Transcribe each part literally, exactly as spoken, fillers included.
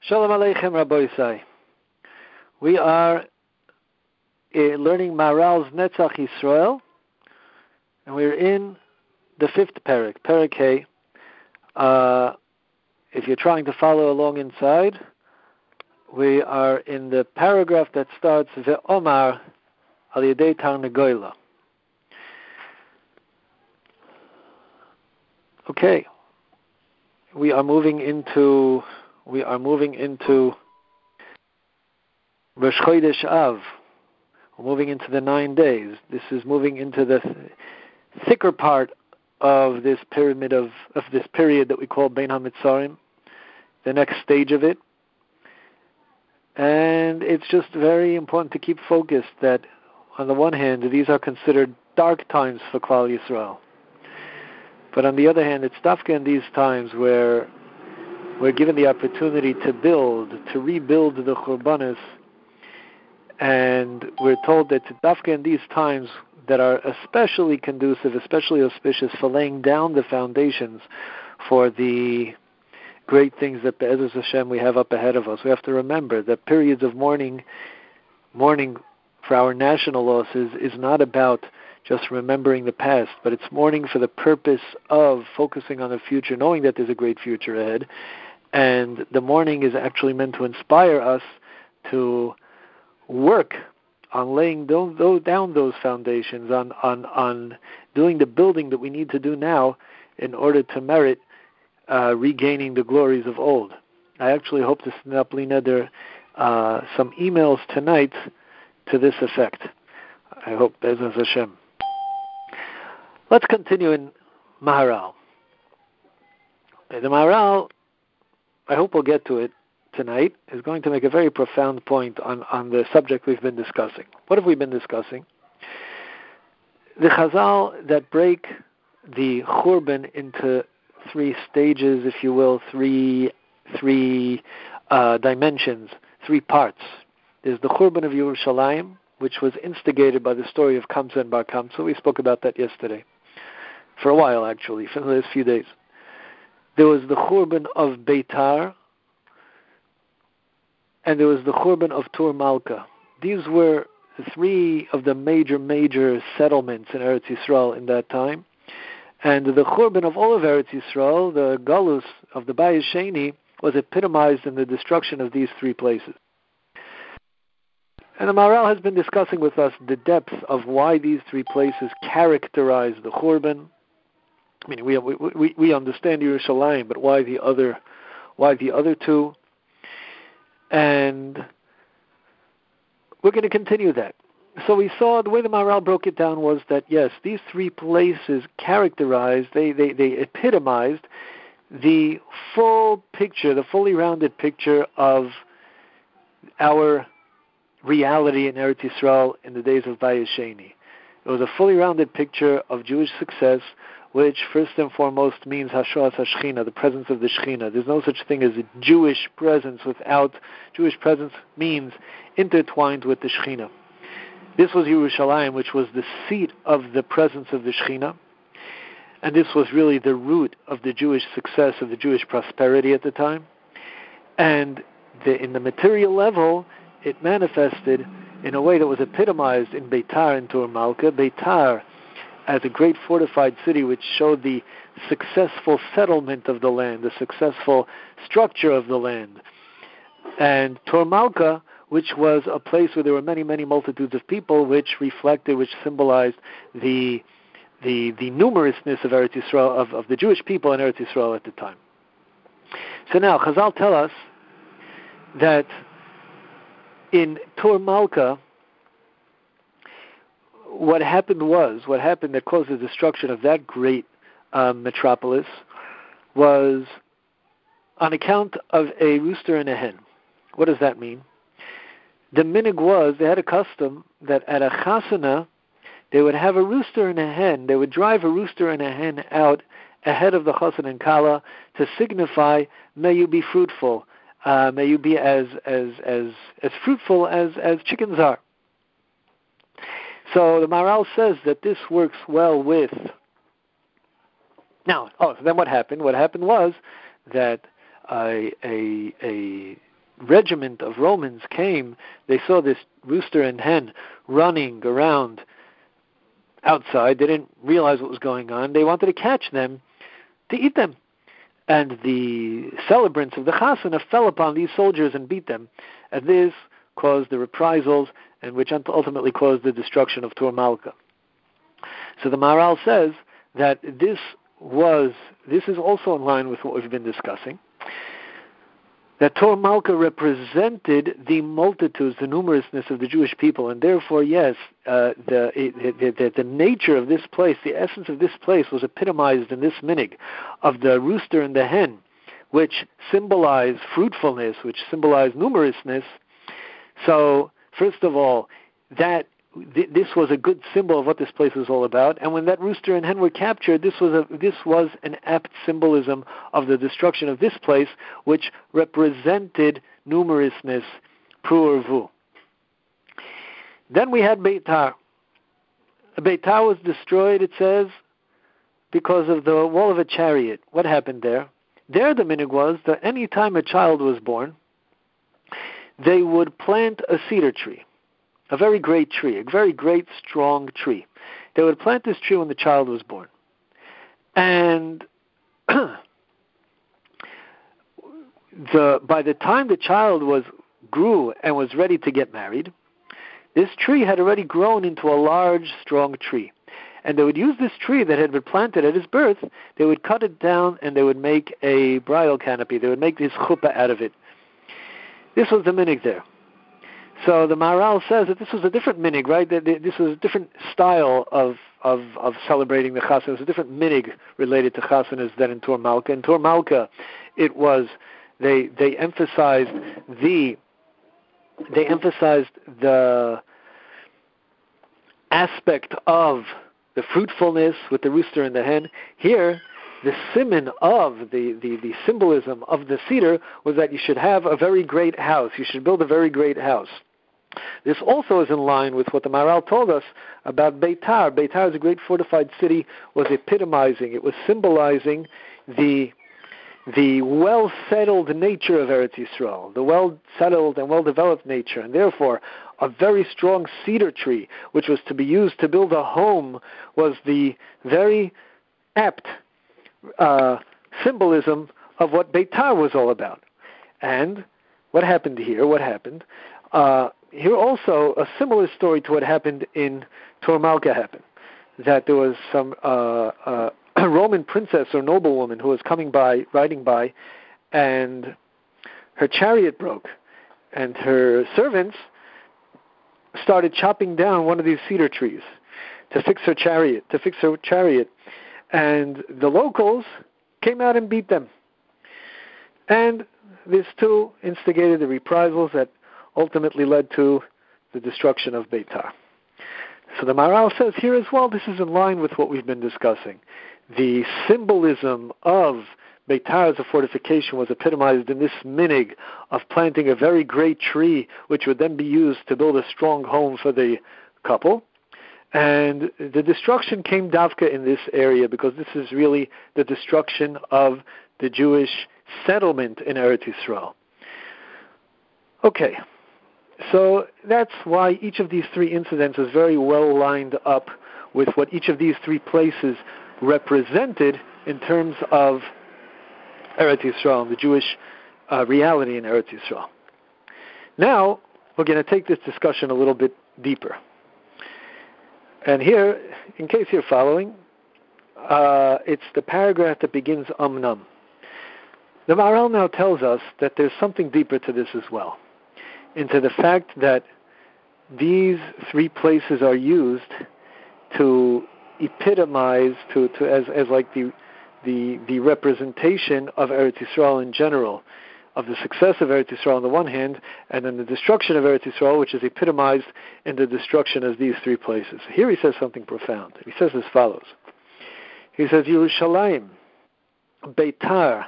Shalom Aleichem Rabbi Yisai. We are uh, learning Maharal's Netzach Yisrael, and we're in the fifth parak, Parak Hey. Uh, if you're trying to follow along inside, we are in the paragraph that starts Ve'omar al Yedei Tarnegoila. Okay, we are moving into we are moving into Rosh Chodesh Av. We're moving into the nine days. This is moving into the th- thicker part of this pyramid of, of this period that we call Bein HaMitzarim, the next stage of it. And it's just very important to keep focused that, on the one hand, these are considered dark times for Klal Yisrael. But on the other hand, it's dafka in these times where we're given the opportunity to build, to rebuild the Churbanos, and we're told that it's dafka in these times that are especially conducive, especially auspicious for laying down the foundations for the great things that Be'ezus Hashem we have up ahead of us. We have to remember that periods of mourning, mourning for our national losses is not about just remembering the past, but it's mourning for the purpose of focusing on the future, knowing that there's a great future ahead. And the mourning is actually meant to inspire us to work on laying those, those, down those foundations, on, on, on doing the building that we need to do now in order to merit uh, regaining the glories of old. I actually hope to send up, Lina, there uh, some emails tonight to this effect. I hope, Be'ezus Hashem. Let's continue in Maharal. The Maharal, I hope we'll get to it tonight, is going to make a very profound point on, on the subject we've been discussing. What have we been discussing? The Chazal that break the Churban into three stages, if you will, three three uh, dimensions, three parts. There's the Churban of Yerushalayim, which was instigated by the story of Kamsa and Bar Kamsa. We spoke about that yesterday. For a while, actually, for the last few days. There was the Churban of Beitar, and there was the Churban of Tur Malka. These were three of the major, major settlements in Eretz Yisrael in that time. And the Churban of all of Eretz Yisrael, the Galus of the Bayis Sheni, was epitomized in the destruction of these three places. And the Maharal has been discussing with us the depth of why these three places characterize the Churban. I mean, we we we understand Yerushalayim, but why the other, why the other two? And we're going to continue that. So we saw the way the Maharal broke it down was that yes, these three places characterized, they they they epitomized the full picture, the fully rounded picture of our reality in Eretz Yisrael in the days of Bayis Sheni. It was a fully rounded picture of Jewish success, which first and foremost means Hashras HaShechina, the presence of the Shechina. There's no such thing as a Jewish presence without, Jewish presence means intertwined with the Shechina. This was Yerushalayim, which was the seat of the presence of the Shechina, and this was really the root of the Jewish success, of the Jewish prosperity at the time. And the, in the material level, it manifested in a way that was epitomized in Beitar and Tur Malka. Beitar as a great fortified city which showed the successful settlement of the land, the successful structure of the land. And Tur Malka, which was a place where there were many, many multitudes of people, which reflected, which symbolized the the the numerousness of Eretz Yisrael, of, of the Jewish people in Eretz Yisrael at the time. So now, Chazal tell us that in Tur Malka, what happened was, what happened that caused the destruction of that great um, metropolis was on account of a rooster and a hen. What does that mean? The minig was, they had a custom that at a chasana, they would have a rooster and a hen. They would drive a rooster and a hen out ahead of the chassan and kala to signify, may you be fruitful. Uh, may you be as as as as fruitful as, as chickens are. So the Maharal says that this works well with. Now, oh, so then what happened? What happened was that a a, a regiment of Romans came, they saw this rooster and hen running around outside. They didn't realize what was going on. They wanted to catch them to eat them. And the celebrants of the Chasana fell upon these soldiers and beat them. And this caused the reprisals, and which ultimately caused the destruction of Tur Malka. So the Maharal says that this was, this is also in line with what we've been discussing, that Tur Malka represented the multitudes, the numerousness of the Jewish people, and therefore, yes, uh, the, the, the the nature of this place, the essence of this place was epitomized in this minig of the rooster and the hen, which symbolize fruitfulness, which symbolize numerousness. So, first of all, that th- this was a good symbol of what this place was all about. And when that rooster and hen were captured, this was a this was an apt symbolism of the destruction of this place, which represented numerousness, pru urvu. Then we had Beitar. Beitar was destroyed, it says, because of the wall of a chariot. What happened there? There the minig was that any time a child was born, they would plant a cedar tree, a very great tree, a very great, strong tree. They would plant this tree when the child was born. And the by the time the child was grew and was ready to get married, this tree had already grown into a large, strong tree. And they would use this tree that had been planted at his birth, they would cut it down and they would make a bridal canopy. They would make this chuppah out of it. This was the minig there. So the Maharal says that this was a different minig, right? That this was a different style of of, of celebrating the Chasana. It was a different minig related to Chasanas than in Tur Malka. In Tur Malka, it was they they emphasized the they emphasized the aspect of the fruitfulness with the rooster and the hen. Here, the siman of the, the, the symbolism of the cedar was that you should have a very great house. You should build a very great house. This also is in line with what the Maharal told us about Beitar. Beitar is a great fortified city, was epitomizing, it was symbolizing the the well-settled nature of Eretz Yisrael, the well-settled and well-developed nature, and therefore a very strong cedar tree, which was to be used to build a home, was the very apt uh, symbolism of what Beitar was all about. And what happened here? What happened? Uh, here also, a similar story to what happened in Tur Malka happened, that there was some uh, uh, Roman princess or noblewoman who was coming by, riding by, and her chariot broke, and her servants started chopping down one of these cedar trees to fix her chariot, to fix her chariot, and the locals came out and beat them. And this too instigated the reprisals that ultimately led to the destruction of Beitar. So the Maharal says here as well, this is in line with what we've been discussing. The symbolism of Beitar as a fortification was epitomized in this minig of planting a very great tree, which would then be used to build a strong home for the couple. And the destruction came davka in this area because this is really the destruction of the Jewish settlement in Eretz Yisrael. Okay, so that's why each of these three incidents is very well lined up with what each of these three places represented in terms of Eretz Yisrael, the Jewish uh, reality in Eretz Yisrael. Now, we're going to take this discussion a little bit deeper. And here, in case you're following, uh, it's the paragraph that begins Amnam. The Maharal now tells us that there's something deeper to this as well, into the fact that these three places are used to epitomize, to, to as, as like the, the the representation of Eretz Yisrael in general, of the success of Eretz Yisrael on the one hand, and then the destruction of Eretz Yisrael, which is epitomized in the destruction of these three places. Here he says something profound. He says as follows. He says, Yerushalayim, Beitar,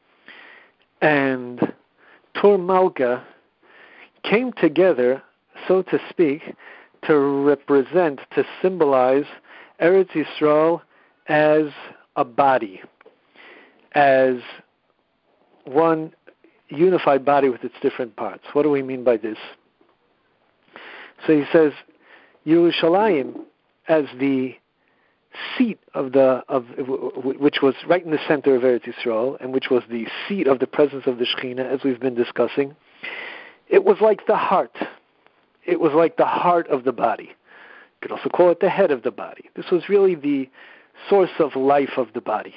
and Tur Malka came together, so to speak, to represent, to symbolize Eretz Yisrael as a body, as one unified body with its different parts. What do we mean by this? So he says, Yerushalayim as the seat of the of which was right in the center of Eretz Yisrael, and which was the seat of the presence of the Shekhinah, as we've been discussing. It was like the heart. It was like the heart of the body. You could also call it the head of the body. This was really the source of life of the body.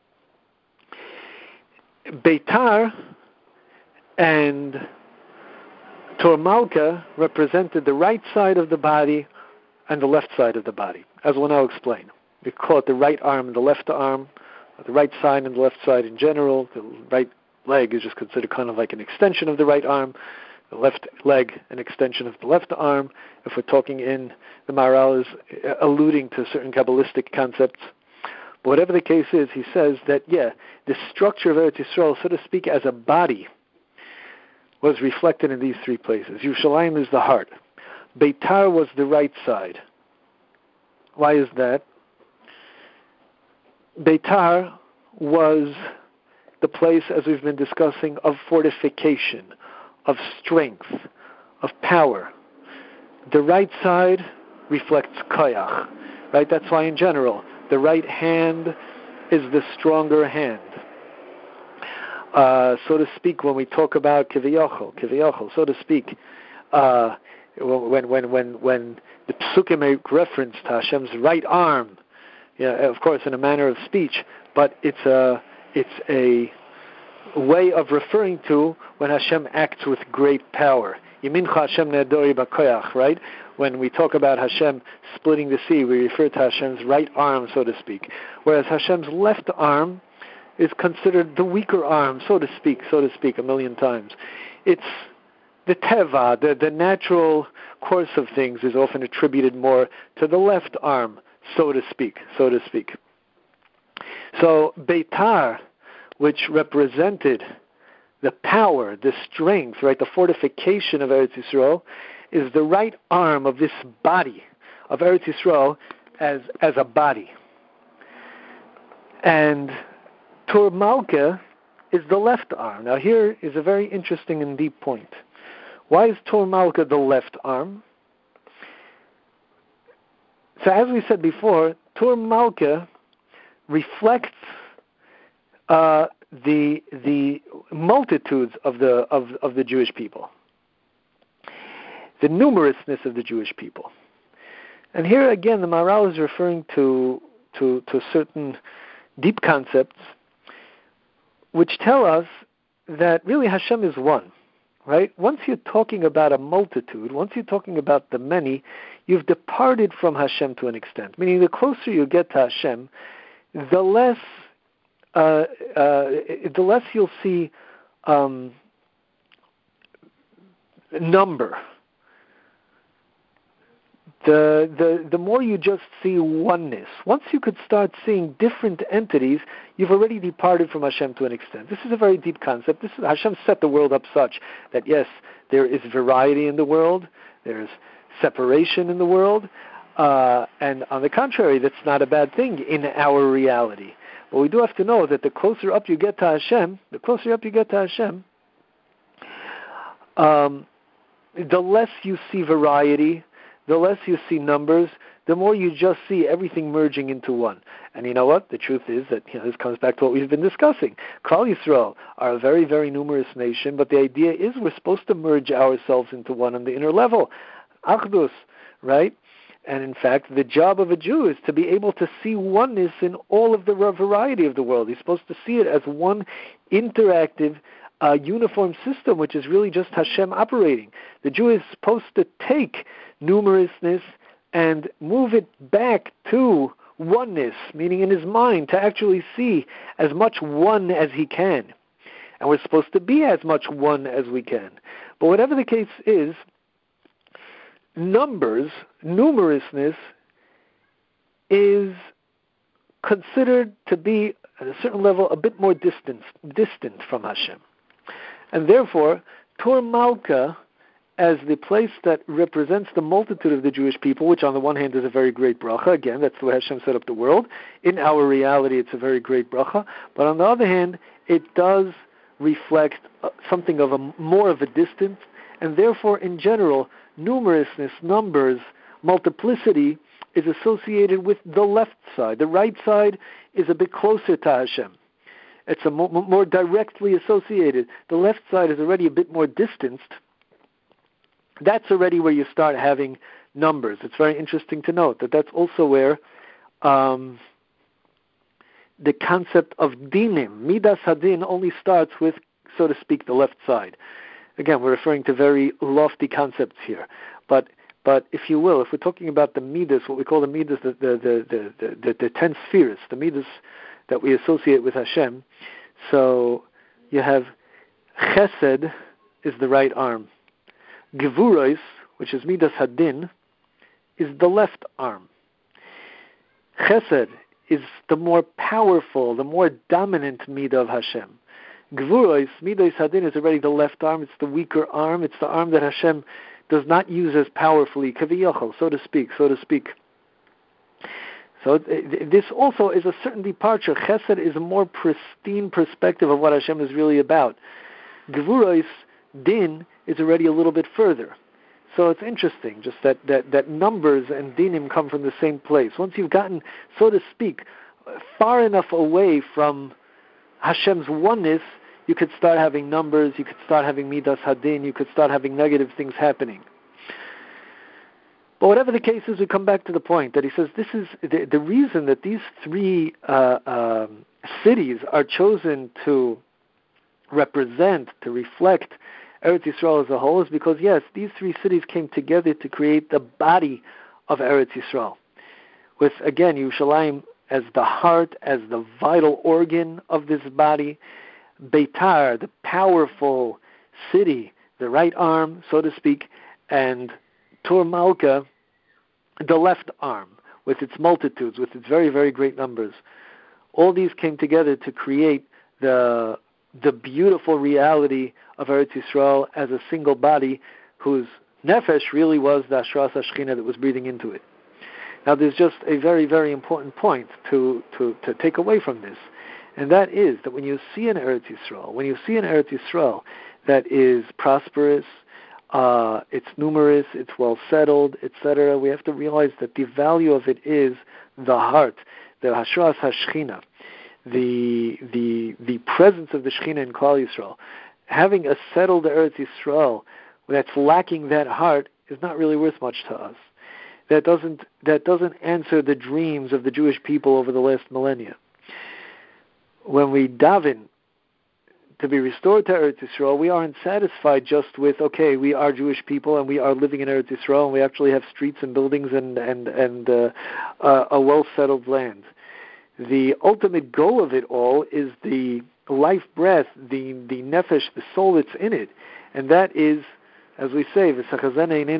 Beitar and Tor Malka represented the right side of the body and the left side of the body, as we'll now explain. We call it the right arm and the left arm, the right side and the left side in general. The right leg is just considered kind of like an extension of the right arm, the left leg an extension of the left arm. If we're talking in, the Maharal is alluding to certain Kabbalistic concepts. But whatever the case is, he says that, yeah, the structure of Eretz Yisrael, so to speak, as a body, was reflected in these three places. Yerushalayim is the heart. Beitar was the right side. Why is that? Beitar was the place, as we've been discussing, of fortification, of strength, of power. The right side reflects koyach, right? That's why in general, the right hand is the stronger hand. Uh, so to speak, when we talk about kiviyachol, kiviyachol, so to speak, uh, when when when when the psukim make reference to Hashem's right arm, yeah, of course, in a manner of speech, but it's a it's a way of referring to when Hashem acts with great power. Yimincha Hashem ne'adori b'koyach, right? When we talk about Hashem splitting the sea, we refer to Hashem's right arm, so to speak, whereas Hashem's left arm is considered the weaker arm, so to speak, so to speak, a million times. It's the teva, the, the natural course of things is often attributed more to the left arm, so to speak, so to speak. So Beitar, which represented the power, the strength, right, the fortification of Eretz Yisrael, is the right arm of this body, of Eretz Yisrael as, as a body. And Tor Malka is the left arm. Now here is a very interesting and deep point. Why is Tor Malka the left arm? So as we said before, Tor Malka reflects uh, the the multitudes of the of, of the Jewish people, the numerousness of the Jewish people. And here again, the Maharal is referring to to to certain deep concepts which tell us that really Hashem is one, right? Once you're talking about a multitude, once you're talking about the many, you've departed from Hashem to an extent. Meaning the closer you get to Hashem, the less uh, uh, the less you'll see um, number. The, the the more you just see oneness. Once you could start seeing different entities, you've already departed from Hashem to an extent. This is a very deep concept. This is, Hashem set the world up such that, yes, there is variety in the world, there's separation in the world, uh, and on the contrary, that's not a bad thing in our reality. But we do have to know that the closer up you get to Hashem, the closer up you get to Hashem, um, the less you see variety, the less you see numbers, the more you just see everything merging into one. And you know what? The truth is that, you know, this comes back to what we've been discussing. Klal Yisrael are a very, very numerous nation, but the idea is we're supposed to merge ourselves into one on the inner level. Achdus, right? And in fact, the job of a Jew is to be able to see oneness in all of the variety of the world. He's supposed to see it as one interactive, uh, uniform system, which is really just Hashem operating. The Jew is supposed to take numerousness and move it back to oneness, meaning in his mind to actually see as much one as he can. And we're supposed to be as much one as we can. But whatever the case is, numbers, numerousness, is considered to be, at a certain level, a bit more distant, distant from Hashem. And therefore, Tor Malka, as the place that represents the multitude of the Jewish people, which on the one hand is a very great bracha, again, that's the way Hashem set up the world. In our reality, it's a very great bracha. But on the other hand, it does reflect uh, something of a more of a distance, and therefore, in general, numerousness, numbers, multiplicity is associated with the left side. The right side is a bit closer to Hashem. It's a more, more directly associated. The left side is already a bit more distanced. That's already where you start having numbers. It's very interesting to note that that's also where um, the concept of dinim, midas hadin, only starts with, so to speak, the left side. Again, we're referring to very lofty concepts here. But but if you will, if we're talking about the midas, what we call the midas, the the the the, the, the, the ten spheres, the midas that we associate with Hashem, so you have chesed is the right arm. Gevuros, which is midas hadin, is the left arm. Chesed is the more powerful, the more dominant midah of Hashem. Gevuros, midas hadin, is already the left arm. It's the weaker arm. It's the arm that Hashem does not use as powerfully, kaviyachol, so to speak, so to speak. So it, this also is a certain departure. Chesed is a more pristine perspective of what Hashem is really about. Gevuros, din, is already a little bit further. So it's interesting, just that, that, that numbers and dinim come from the same place. Once you've gotten, so to speak, far enough away from Hashem's oneness, you could start having numbers, you could start having midas hadin, you could start having negative things happening. But whatever the case is, we come back to the point that he says this is the, the reason that these three uh, um, cities are chosen to represent, to reflect Eretz Yisrael as a whole is because, yes, these three cities came together to create the body of Eretz Yisrael. With, again, Yerushalayim as the heart, as the vital organ of this body, Beitar, the powerful city, the right arm, so to speak, and Tur Malka, the left arm, with its multitudes, with its very, very great numbers. All these came together to create the the beautiful reality of Eretz Yisrael as a single body whose nefesh really was the Ashras HaShechina that was breathing into it. Now there's just a very, very important point to, to, to take away from this, and that is that when you see an Eretz Yisrael, when you see an Eretz Yisrael that is prosperous, uh, it's numerous, it's well settled, et cetera, we have to realize that the value of it is the heart, the Ashras HaShechina. The the the presence of the Shekhinah in Klal Yisrael. Having a settled Eretz Yisrael that's lacking that heart is not really worth much to us. That doesn't that doesn't answer the dreams of the Jewish people over the last millennia. When we daven to be restored to Eretz Yisrael, we aren't satisfied just with, okay, we are Jewish people and we are living in Eretz Yisrael and we actually have streets and buildings and and and uh, uh, a well settled land. The ultimate goal of it all is the life breath, the the nefesh, the soul that's in it. And that is, as we say, we want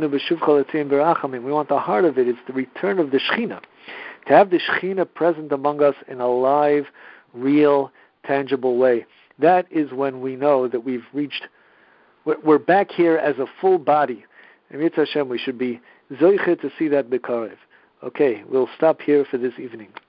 the heart of it. It's the return of the Shekhinah. To have the Shekhinah present among us in a live, real, tangible way. That is when we know that we've reached, we're back here as a full body. And Mitzvah Hashem, we should be zoiche to see that bekarev. Okay, we'll stop here for this evening.